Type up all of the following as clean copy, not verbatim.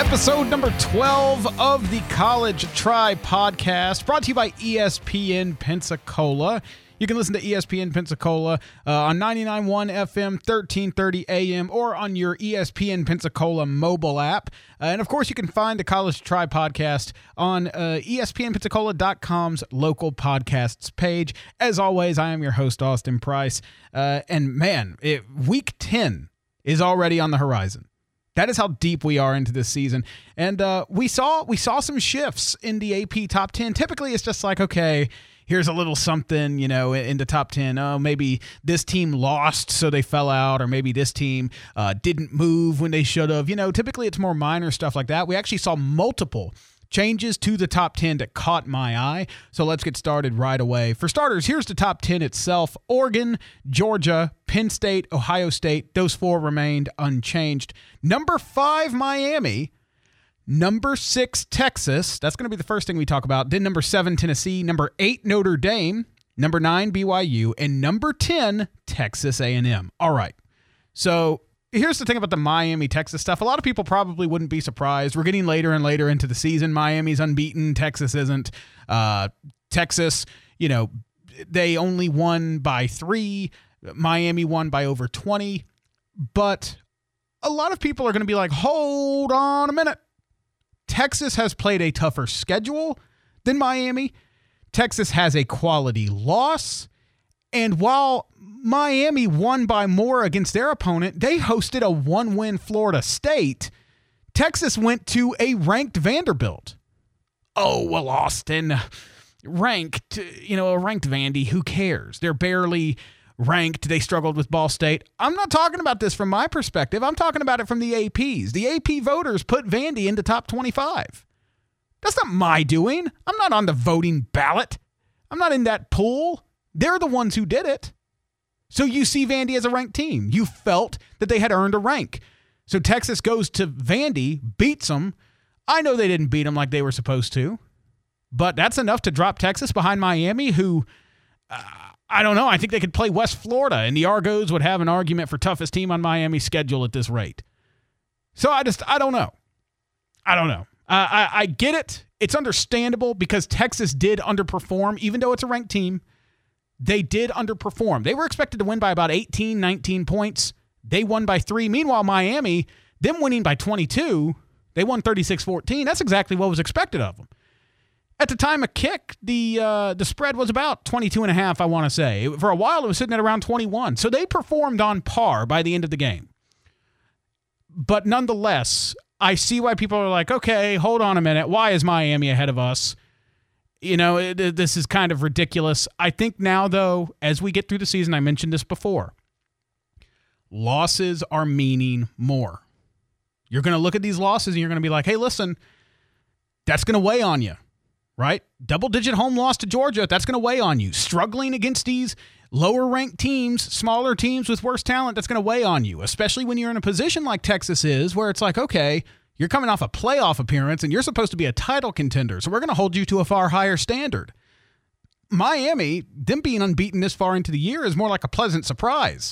Episode number 12 of the College Try podcast, brought to you by ESPN Pensacola. You can listen to ESPN Pensacola on 99.1 FM, 1330 AM, or on your ESPN Pensacola mobile app. And, of course, you can find the College Try podcast on ESPNPensacola.com's local podcasts page. As always, I am your host, Austin Price. And, man, week 10 is already on the horizon. That is how deep we are into this season. And we saw some shifts in the AP top 10. Typically, it's just like, okay, here's a little something, in the top 10. Oh, maybe this team lost, so they fell out, or maybe this team didn't move when they should have. Typically it's more minor stuff like that. We actually saw multiple changes to the top 10 that caught my eye. So let's get started right away. For starters, here's the top 10 itself. Oregon, Georgia, Penn State, Ohio State. Those four remained unchanged. Number 5, Miami. Number 6, Texas. That's going to be the first thing we talk about. Then number 7, Tennessee. Number 8, Notre Dame. Number 9, BYU. And number 10, Texas A&M. All right. So here's the thing about the Miami, Texas stuff. A lot of people probably wouldn't be surprised. We're getting later and later into the season. Miami's unbeaten. Texas isn't. Texas, they only won by 3. Miami won by over 20. But a lot of people are going to be like, hold on a minute. Texas has played a tougher schedule than Miami. Texas has a quality loss. And while Miami won by more against their opponent, they hosted a 1-win Florida State. Texas went to a ranked Vanderbilt. Oh, well, Austin, ranked, a ranked Vandy, who cares? They're barely ranked. They struggled with Ball State. I'm not talking about this from my perspective. I'm talking about it from the APs. The AP voters put Vandy into top 25. That's not my doing. I'm not on the voting ballot. I'm not in that pool. They're the ones who did it. So you see Vandy as a ranked team. You felt that they had earned a rank. So Texas goes to Vandy, beats them. I know they didn't beat them like they were supposed to, but that's enough to drop Texas behind Miami, who, I don't know. I think they could play West Florida, and the Argos would have an argument for toughest team on Miami's schedule at this rate. So I don't know. I get it. It's understandable because Texas did underperform, even though it's a ranked team. They did underperform. They were expected to win by about 18, 19 points. They won by 3. Meanwhile, Miami, them winning by 22, they won 36-14. That's exactly what was expected of them. At the time of kick, the spread was about 22.5, I want to say. For a while, it was sitting at around 21. So they performed on par by the end of the game. But nonetheless, I see why people are like, okay, hold on a minute. Why is Miami ahead of us? This is kind of ridiculous. I think now, though, as we get through the season, I mentioned this before, losses are meaning more. You're going to look at these losses and you're going to be like, hey, listen, that's going to weigh on you, right? Double-digit home loss to Georgia, that's going to weigh on you. Struggling against these lower-ranked teams, smaller teams with worse talent, that's going to weigh on you, especially when you're in a position like Texas is, where it's like, okay, you're coming off a playoff appearance, and you're supposed to be a title contender, so we're going to hold you to a far higher standard. Miami, them being unbeaten this far into the year, is more like a pleasant surprise.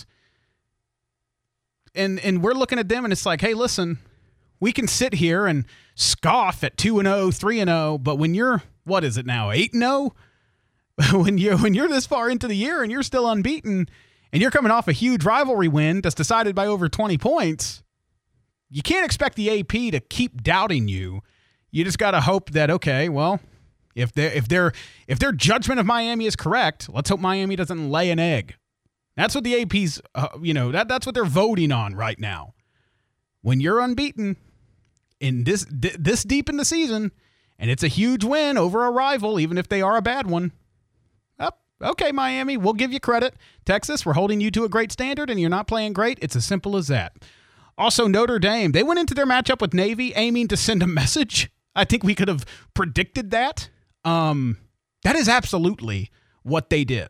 And we're looking at them, and it's like, hey, listen, we can sit here and scoff at 2-0, 3-0, but when you're, what is it now, 8-0? when you're this far into the year and you're still unbeaten, and you're coming off a huge rivalry win that's decided by over 20 points, you can't expect the AP to keep doubting you. You just got to hope that, okay, well, if their judgment of Miami is correct, let's hope Miami doesn't lay an egg. That's what the AP's, that's what they're voting on right now. When you're unbeaten in this deep in the season, and it's a huge win over a rival, even if they are a bad one, okay, Miami, we'll give you credit. Texas, we're holding you to a great standard, and you're not playing great. It's as simple as that. Also, Notre Dame, they went into their matchup with Navy aiming to send a message. I think we could have predicted that. That is absolutely what they did.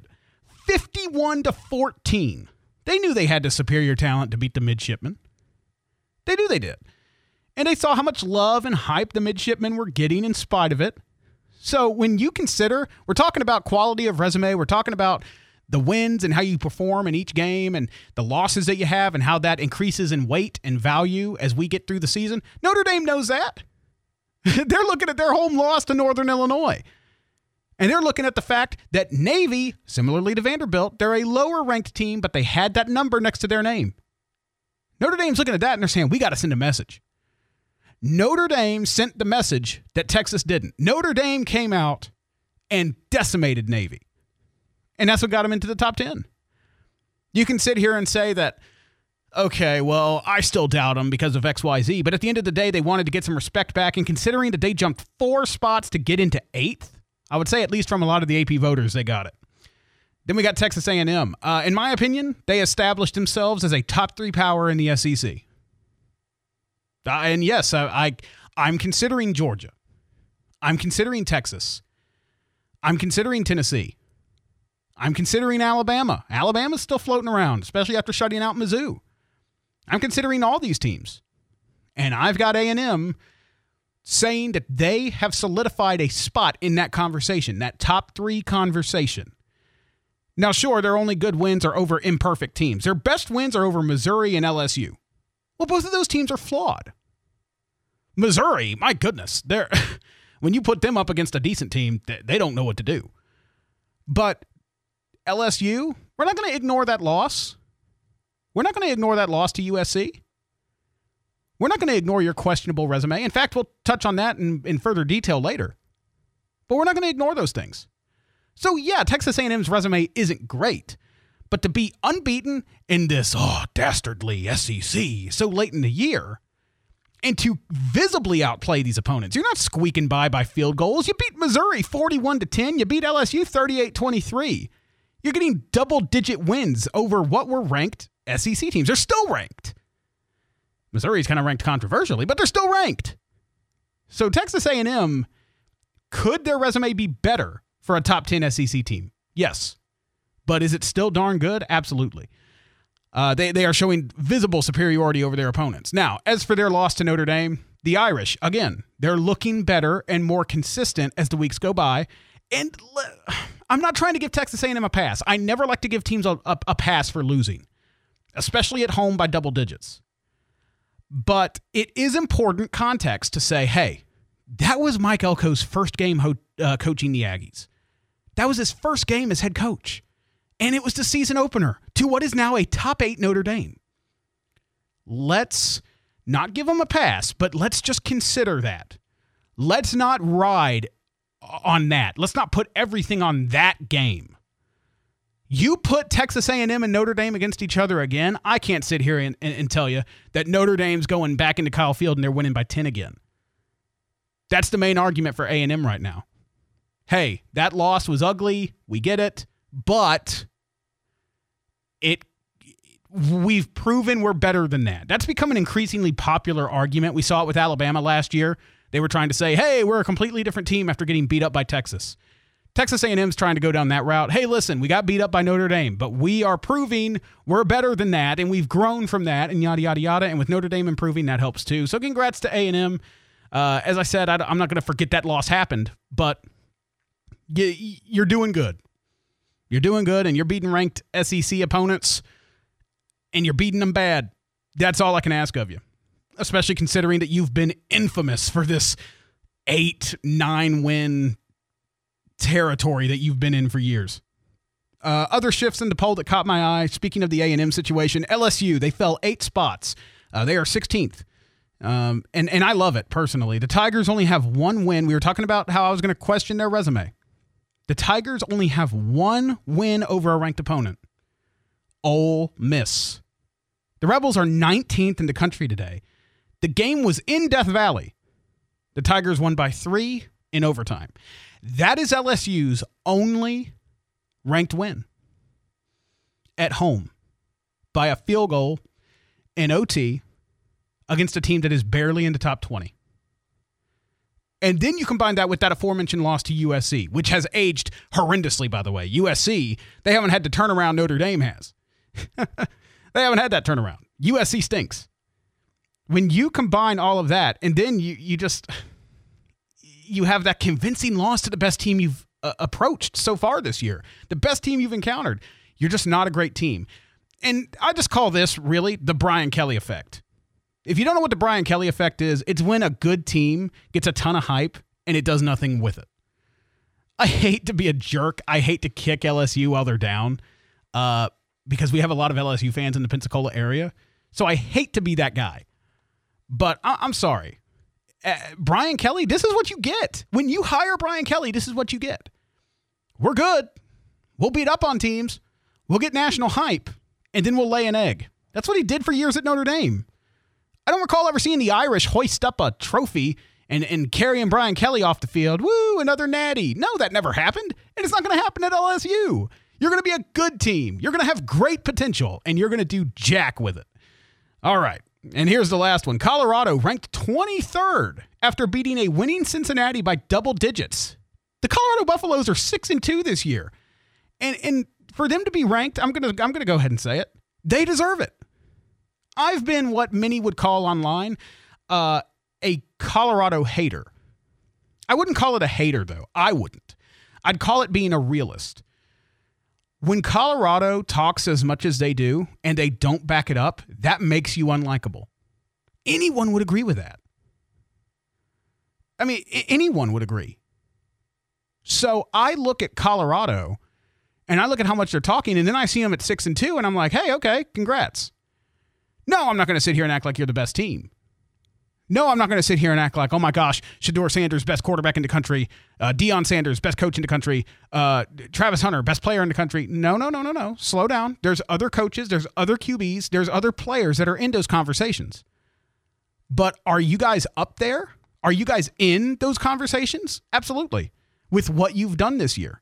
51-14. They knew they had the superior talent to beat the midshipmen. They knew they did. And they saw how much love and hype the midshipmen were getting in spite of it. So when you consider, we're talking about quality of resume, we're talking about the wins and how you perform in each game and the losses that you have and how that increases in weight and value as we get through the season. Notre Dame knows that. They're looking at their home loss to Northern Illinois. And they're looking at the fact that Navy, similarly to Vanderbilt, they're a lower-ranked team, but they had that number next to their name. Notre Dame's looking at that and they're saying, we got to send a message. Notre Dame sent the message that Texas didn't. Notre Dame came out and decimated Navy. And that's what got them into the top 10. You can sit here and say that, okay, well, I still doubt them because of XYZ, but at the end of the day, they wanted to get some respect back, and considering that they jumped 4 spots to get into 8th, I would say at least from a lot of the AP voters, they got it. Then we got Texas A&M. In my opinion, they established themselves as a top 3 power in the SEC. And yes, I'm considering Georgia. I'm considering Texas. I'm considering Tennessee. I'm considering Alabama. Alabama's still floating around, especially after shutting out Mizzou. I'm considering all these teams. And I've got A&M saying that they have solidified a spot in that conversation, that top 3 conversation. Now, sure, their only good wins are over imperfect teams. Their best wins are over Missouri and LSU. Well, both of those teams are flawed. Missouri, my goodness, when you put them up against a decent team, they don't know what to do. But LSU, we're not going to ignore that loss. We're not going to ignore that loss to USC. We're not going to ignore your questionable resume. In fact, we'll touch on that in further detail later. But we're not going to ignore those things. So yeah, Texas A&M's resume isn't great. But to be unbeaten in this dastardly SEC so late in the year, and to visibly outplay these opponents, you're not squeaking by field goals. You beat Missouri 41-10. You beat LSU 38-23. You're getting double-digit wins over what were ranked SEC teams. They're still ranked. Missouri's kind of ranked controversially, but they're still ranked. So Texas A&M, could their resume be better for a top 10 SEC team? Yes. But is it still darn good? Absolutely. They are showing visible superiority over their opponents. Now, as for their loss to Notre Dame, the Irish, again, they're looking better and more consistent as the weeks go by. And I'm not trying to give Texas A&M a pass. I never like to give teams a pass for losing, especially at home by double digits. But it is important context to say, hey, that was Mike Elko's first game coaching the Aggies. That was his first game as head coach. And it was the season opener to what is now a top 8 Notre Dame. Let's not give them a pass, but let's just consider that. Let's not ride on that. Let's not put everything on that game. You put Texas A&M and Notre Dame against each other again, I can't sit here and tell you that Notre Dame's going back into Kyle Field and they're winning by 10 again. That's the main argument for A&M right now. Hey, that loss was ugly. We get it. But we've proven we're better than that. That's become an increasingly popular argument. We saw it with Alabama last year. They were trying to say, hey, we're a completely different team after getting beat up by Texas. Texas A&M's trying to go down that route. Hey, listen, we got beat up by Notre Dame, but we are proving we're better than that, and we've grown from that, and yada, yada, yada. And with Notre Dame improving, that helps too. So congrats to A&M. As I said, I'm not going to forget that loss happened, but you're doing good. You're doing good, and you're beating ranked SEC opponents, and you're beating them bad. That's all I can ask of you, especially considering that you've been infamous for this 8-9 win territory that you've been in for years. Other shifts in the poll that caught my eye, speaking of the A&M situation, LSU, they fell 8 spots. They are 16th. And I love it, personally. The Tigers only have 1 win. We were talking about how I was going to question their resume. The Tigers only have 1 win over a ranked opponent. Ole Miss. The Rebels are 19th in the country today. The game was in Death Valley. The Tigers won by 3 in overtime. That is LSU's only ranked win at home by a field goal in OT against a team that is barely in the top 20. And then you combine that with that aforementioned loss to USC, which has aged horrendously, by the way. USC, they haven't had the turnaround Notre Dame has. They haven't had that turnaround. USC stinks. When you combine all of that, and then you have that convincing loss to the best team you've approached so far this year, the best team you've encountered, You're just not a great team. And I just call this really the Brian Kelly effect. If you don't know what the Brian Kelly effect is, it's when a good team gets a ton of hype and it does nothing with it. I hate to be a jerk. I hate to kick LSU while they're down because we have a lot of LSU fans in the Pensacola area. So I hate to be that guy. But I'm sorry. Brian Kelly, this is what you get. When you hire Brian Kelly, this is what you get. We're good. We'll beat up on teams. We'll get national hype. And then we'll lay an egg. That's what he did for years at Notre Dame. I don't recall ever seeing the Irish hoist up a trophy and carrying Brian Kelly off the field. Woo, another natty. No, that never happened. And it's not going to happen at LSU. You're going to be a good team. You're going to have great potential. And you're going to do jack with it. All right. And here's the last one. Colorado ranked 23rd after beating a winning Cincinnati by double digits. The Colorado Buffaloes are 6-2 this year. And for them to be ranked, I'm gonna go ahead and say it. They deserve it. I've been what many would call online a Colorado hater. I wouldn't call it a hater, though. I wouldn't. I'd call it being a realist. When Colorado talks as much as they do and they don't back it up, that makes you unlikable. Anyone would agree with that. I mean, anyone would agree. So I look at Colorado and I look at how much they're talking, and then I see them at 6-2, and I'm like, hey, okay, congrats. No, I'm not going to sit here and act like you're the best team. No, I'm not going to sit here and act like, oh my gosh, Shedeur Sanders, best quarterback in the country. Deion Sanders, best coach in the country. Travis Hunter, best player in the country. No. Slow down. There's other coaches. There's other QBs. There's other players that are in those conversations. But are you guys up there? Are you guys in those conversations? Absolutely. With what you've done this year.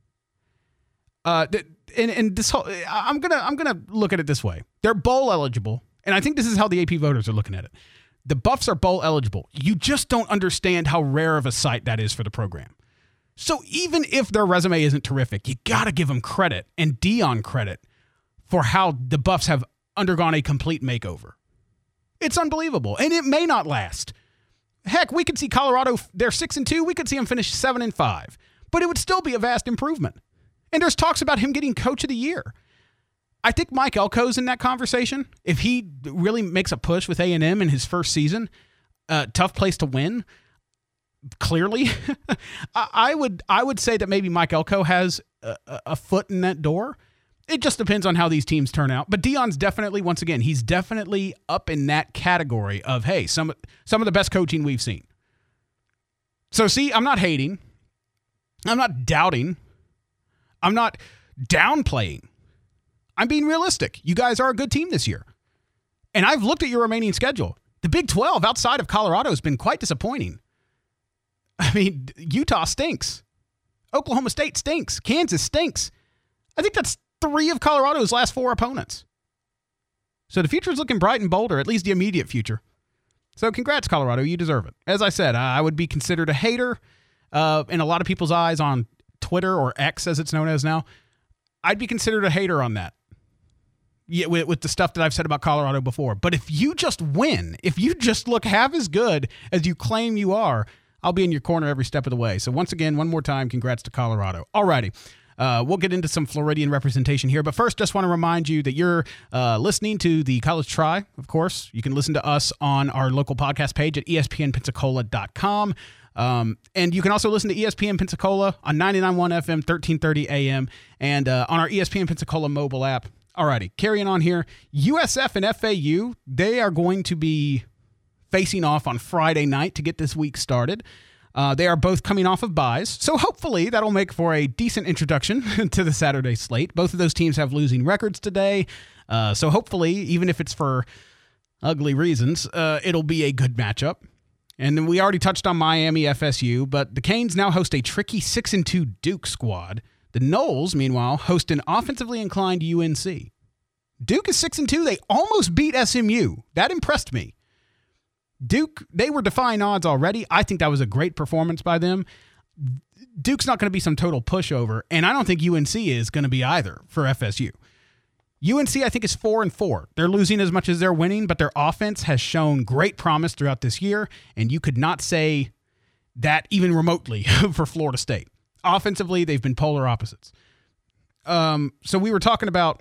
And this whole, I'm gonna look at it this way. They're bowl eligible, and I think this is how the AP voters are looking at it. The Buffs are bowl eligible. You just don't understand how rare of a sight that is for the program. So even if their resume isn't terrific, you got to give them credit and Deion credit for how the Buffs have undergone a complete makeover. It's unbelievable, and it may not last. Heck, we could see Colorado, they're 6-2. We could see them finish 7-5, but it would still be a vast improvement. And there's talks about him getting Coach of the Year. I think Mike Elko's in that conversation. If he really makes a push with A&M in his first season, tough place to win. Clearly, I would say that maybe Mike Elko has a foot in that door. It just depends on how these teams turn out. But Deion's definitely, once again, he's definitely up in that category of, hey, some of the best coaching we've seen. So see, I'm not hating. I'm not doubting. I'm not downplaying. I'm being realistic. You guys are a good team this year. And I've looked at your remaining schedule. The Big 12 outside of Colorado has been quite disappointing. I mean, Utah stinks. Oklahoma State stinks. Kansas stinks. I think that's 3 of Colorado's last 4 opponents. So the future is looking bright and bolder, at least the immediate future. So congrats, Colorado. You deserve it. As I said, I would be considered a hater in a lot of people's eyes on Twitter, or X as it's known as now. I'd be considered a hater on that. Yeah, with the stuff that I've said about Colorado before. But if you just win, if you just look half as good as you claim you are, I'll be in your corner every step of the way. So once again, one more time, congrats to Colorado. Alrighty. We'll get into some Floridian representation here. But first, just want to remind you that you're listening to the College Try, of course. You can listen to us on our local podcast page at espnpensacola.com. And you can also listen to ESPN Pensacola on 99.1 FM, 1330 AM, and on our ESPN Pensacola mobile app. Alrighty, carrying on here. USF and FAU, they are going to be facing off on Friday night to get this week started. They are both coming off of byes, so hopefully that'll make for a decent introduction to the Saturday slate. Both of those teams have losing records today, so hopefully, even if it's for ugly reasons, it'll be a good matchup. And then we already touched on Miami FSU, but the Canes now host a tricky 6-2 Duke squad. The Noles, meanwhile, host an offensively inclined UNC. Duke is 6-2. They almost beat SMU. That impressed me. Duke, they were defying odds already. I think that was a great performance by them. Duke's not going to be some total pushover, and I don't think UNC is going to be either for FSU. UNC, I think, is 4-4. They're losing as much as they're winning, but their offense has shown great promise throughout this year, and you could not say that even remotely for Florida State. Offensively, they've been polar opposites. So we were talking about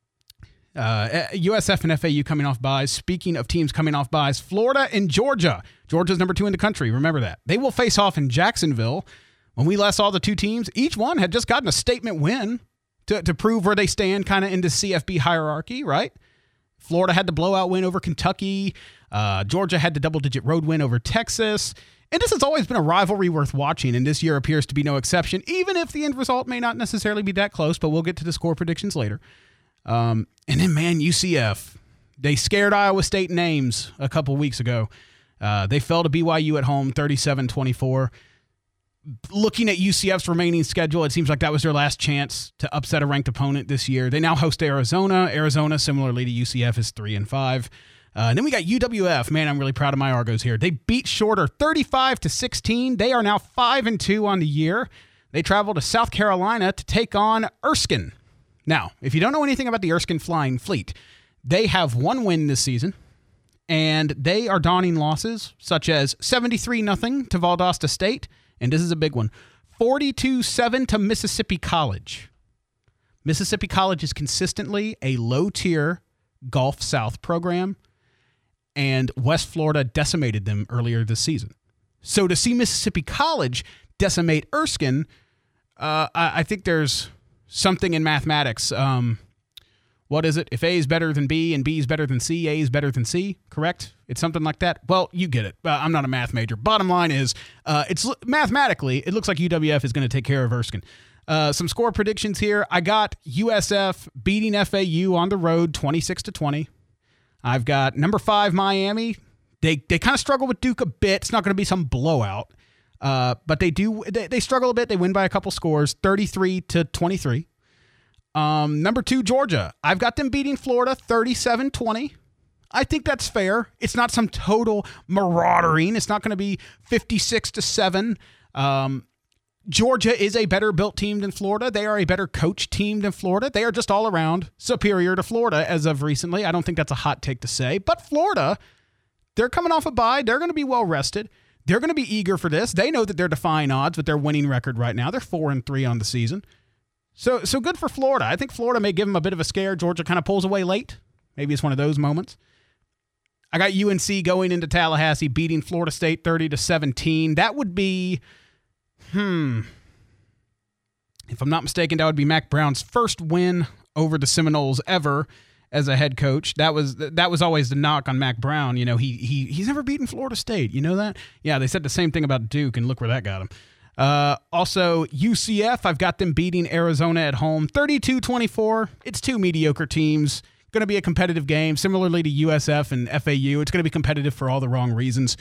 USF and FAU coming off buys. Speaking of teams coming off buys, Florida and Georgia. Georgia's number 2 in the country. Remember that. They will face off in Jacksonville. When we last saw the two teams, each one had just gotten a statement win to prove where they stand kind of in the CFB hierarchy, right? Florida had the blowout win over Kentucky. Georgia had the double-digit road win over Texas. And this has always been a rivalry worth watching, and this year appears to be no exception, even if the end result may not necessarily be that close, but we'll get to the score predictions later. And then, man, UCF. They scared Iowa State names a couple weeks ago. They fell to BYU at home, 37-24. Looking at UCF's remaining schedule, it seems like that was their last chance to upset a ranked opponent this year. They now host Arizona. Arizona, similarly to UCF, is 3-5. And then we got UWF. Man, I'm really proud of my Argos here. They beat Shorter 35-16. They are now 5-2 on the year. They travel to South Carolina to take on Erskine. Now, if you don't know anything about the Erskine Flying Fleet, they have one win this season, and they are donning losses such as 73-0 to Valdosta State, and this is a big one, 42-7 to Mississippi College. Mississippi College is consistently a low-tier Gulf South program, and West Florida decimated them earlier this season. So to see Mississippi College decimate Erskine, I think there's something in mathematics. What is it? If A is better than B and B is better than C, A is better than C, correct? It's something like that. Well, you get it. I'm not a math major. Bottom line is, it's mathematically, it looks like UWF is going to take care of Erskine. Some score predictions here. I got USF beating FAU on the road 26-20. I've got number 5 Miami. They kind of struggle with Duke a bit. It's not going to be some blowout, but they struggle a bit. They win by a couple scores, 33-23. Number 2 Georgia. I've got them beating Florida 37-20. I think that's fair. It's not some total marauding. It's not going to be 56-7. Georgia is a better built team than Florida. They are a better coached team than Florida. They are just all around superior to Florida as of recently. I don't think that's a hot take to say, but Florida, they're coming off a bye. They're going to be well rested. They're going to be eager for this. They know that they're defying odds with their winning record right now. They're 4-3 on the season. So good for Florida. I think Florida may give them a bit of a scare. Georgia kind of pulls away late. Maybe it's one of those moments. I got UNC going into Tallahassee, beating Florida State 30-17. That would be, if I'm not mistaken, that would be Mac Brown's first win over the Seminoles ever as a head coach. That was always the knock on Mac Brown. You know, he's never beaten Florida State. You know that? Yeah, they said the same thing about Duke, and look where that got him. Also, UCF, I've got them beating Arizona at home 32-24. It's two mediocre teams. Going to be a competitive game, similarly to USF and FAU. It's going to be competitive for all the wrong reasons.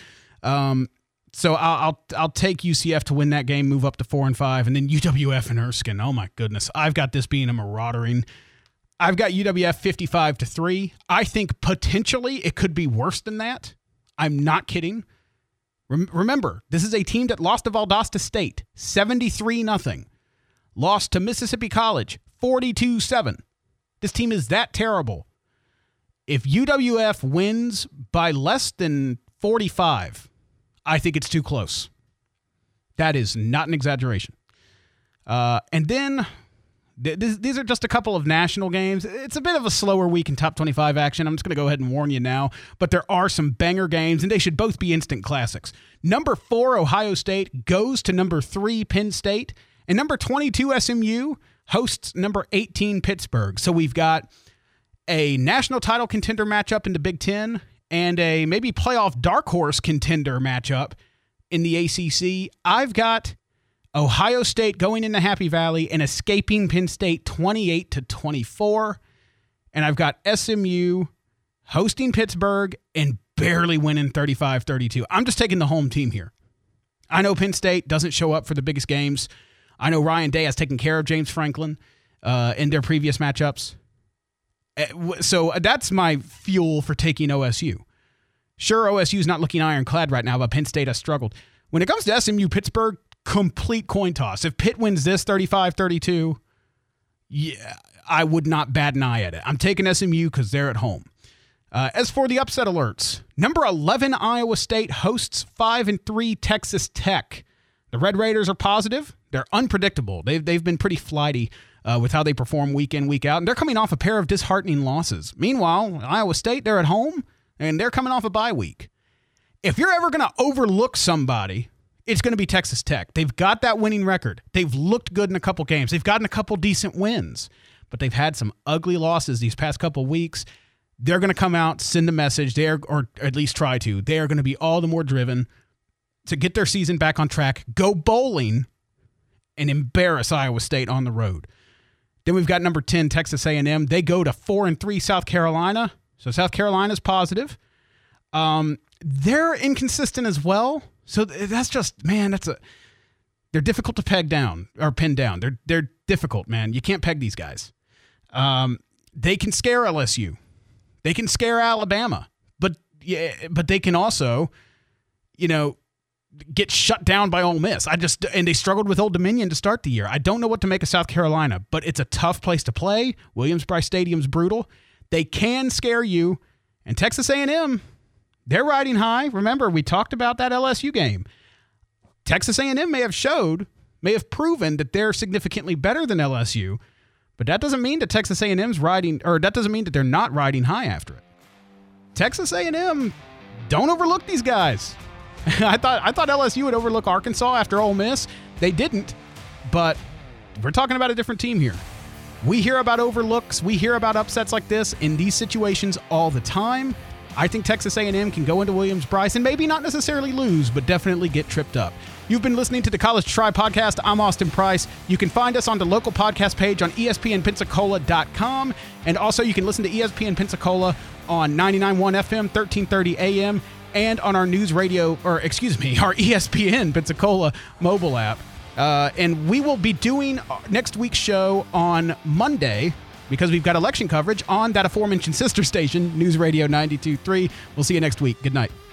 So I'll take UCF to win that game, move up to 4-5, and then UWF and Erskine. Oh my goodness, I've got this being a marauding. I've got UWF 55-3. I think potentially it could be worse than that. I'm not kidding. Remember, this is a team that lost to Valdosta State 73-0. Lost to Mississippi College 42-7. This team is that terrible. If UWF wins by less than 45, I think it's too close. That is not an exaggeration. And then these are just a couple of national games. It's a bit of a slower week in top 25 action. I'm just going to go ahead and warn you now. But there are some banger games, and they should both be instant classics. Number 4, Ohio State, goes to number 3, Penn State. And number 22, SMU, hosts number 18, Pittsburgh. So we've got a national title contender matchup in the Big Ten and a maybe playoff dark horse contender matchup in the ACC. I've got Ohio State going into Happy Valley and escaping Penn State 28-24. And I've got SMU hosting Pittsburgh and barely winning 35-32. I'm just taking the home team here. I know Penn State doesn't show up for the biggest games. I know Ryan Day has taken care of James Franklin in their previous matchups. So that's my fuel for taking OSU. Sure, OSU's not looking ironclad right now, but Penn State has struggled. When it comes to SMU, Pittsburgh, complete coin toss. If Pitt wins this 35-32, yeah, I would not bat an eye at it. I'm taking SMU because they're at home. As for the upset alerts, number 11 Iowa State hosts 5-3 Texas Tech. The Red Raiders are positive. They're unpredictable. They've been pretty flighty with how they perform week in, week out, and they're coming off a pair of disheartening losses. Meanwhile, Iowa State, they're at home, and they're coming off a bye week. If you're ever going to overlook somebody, it's going to be Texas Tech. They've got that winning record. They've looked good in a couple games. They've gotten a couple decent wins, but they've had some ugly losses these past couple weeks. They're going to come out, send a message, or at least try to. They are going to be all the more driven to get their season back on track, go bowling, and embarrass Iowa State on the road. Then we've got number 10, Texas A&M. They go to 4-3 South Carolina. So South Carolina's positive. They're inconsistent as well. So that's just, man, they're difficult to pin down. They're difficult, man. You can't peg these guys. They can scare LSU. They can scare Alabama. But they can also, get shut down by Ole Miss. And they struggled with Old Dominion to start the year. I don't know what to make of South Carolina, but it's a tough place to play. Williams-Brice Stadium's brutal. They can scare you. And Texas A&M, they're riding high. Remember, we talked about that LSU game. Texas A&M may have proven that they're significantly better than LSU, but that doesn't mean that Texas A&M's that doesn't mean that they're not riding high after it. Texas A&M, don't overlook these guys. I thought LSU would overlook Arkansas after Ole Miss. They didn't, but we're talking about a different team here. We hear about overlooks. We hear about upsets like this in these situations all the time. I think Texas A&M can go into Williams-Brice and maybe not necessarily lose, but definitely get tripped up. You've been listening to the College Try Podcast. I'm Austin Price. You can find us on the local podcast page on ESPNPensacola.com. And also you can listen to ESPN Pensacola on 99.1 FM, 1330 AM, and on our our ESPN Pensacola mobile app. And we will be doing next week's show on Monday, because we've got election coverage on that aforementioned sister station, News Radio 92.3. We'll see you next week. Good night.